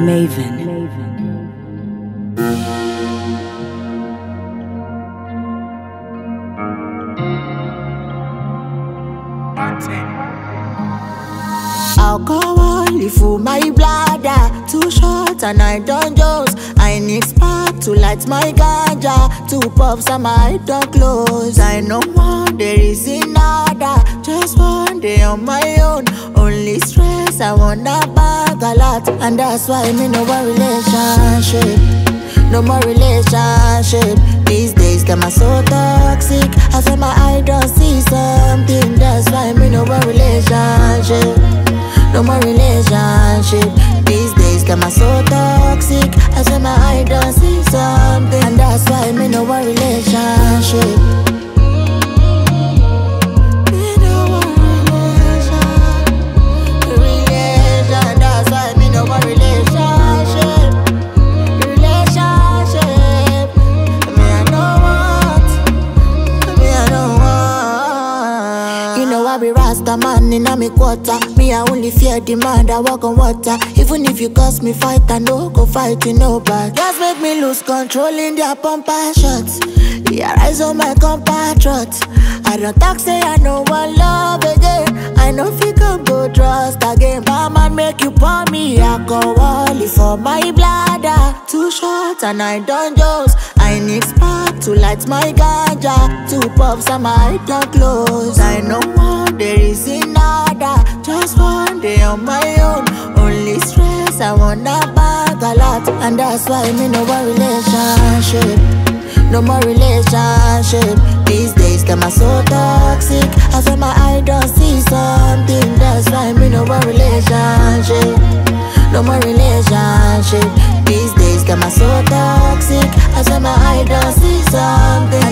Maven. Alcohol full my bladder, too short and I don't jones. I need spark to light my ganja, 2 puffs and my eye don't close. I know more, there is nada, just one day on my own. Only stress, I wanna bag a lot, and that's why me no more relationship. No more relationship. These days, them are so toxic. I feel my eye don't see something. That's why me no more relationship. No more relationship. These days, them are so toxic. I feel my eye don't see something. And that's why me no more relationship. Me no more relation. That's why me no more relationship. I be Rasta man in a me quarter. Me I only fear demand, I walk on water. Even if you cause me fight, I no go fight you nobody. Just make me lose control in their pumper shots. Yeah, rise on my compatriots. I don't talk say I no one love again. I know if you can go trust again. My man make you pour me alcohol for my bladder. Too short and I don't jones. I need spark to light my ganja, 2 puffs and my eye don't close. I know more, there is nada, just one day on my own. Only stress, I wanna bag a lot, and that's why me no more relationship. No more relationship. These days, them are so toxic. I feel my eye don't see something. That's why me no more relationship. No more relationship. These days, them are so toxic. I feel my eye don't see something.